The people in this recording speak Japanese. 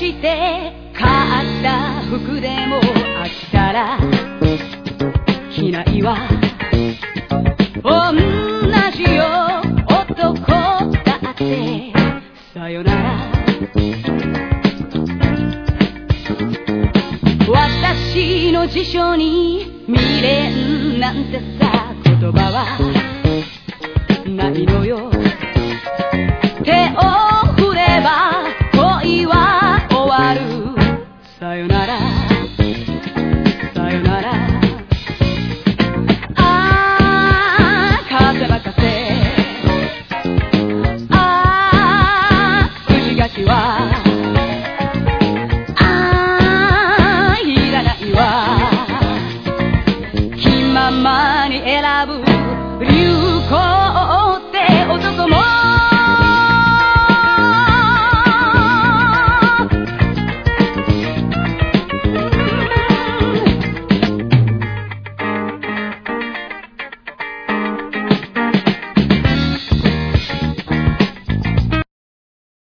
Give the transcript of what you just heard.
して買った服でも飽きたら着ないわ。同じよ男だってさよなら。私の辞書に未練なんてさ言葉は